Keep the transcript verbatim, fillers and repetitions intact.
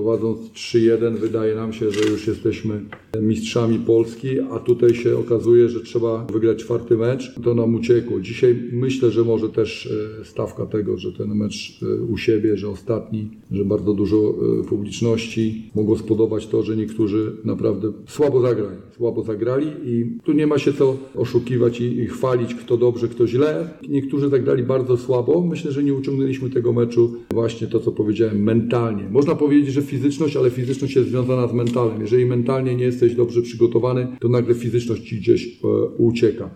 prowadząc trzy jeden wydaje nam się, że już jesteśmy mistrzami Polski, a tutaj się okazuje, że trzeba wygrać czwarty mecz. To nam uciekło. Dzisiaj myślę, że może też stawka tego, że ten mecz u siebie, że ostatni, że bardzo dużo publiczności mogło spodobać to, że niektórzy naprawdę słabo zagrali. Słabo zagrali i tu nie ma się co oszukiwać i, i chwalić, kto dobrze, kto źle. Niektórzy zagrali bardzo słabo. Myślę, że nie uciągnęliśmy tego meczu właśnie to, co powiedziałem, mentalnie. Można powiedzieć, że fizyczność, ale fizyczność jest związana z mentalem. Jeżeli mentalnie nie jesteś dobrze przygotowany, to nagle fizyczność ci gdzieś e, ucieka.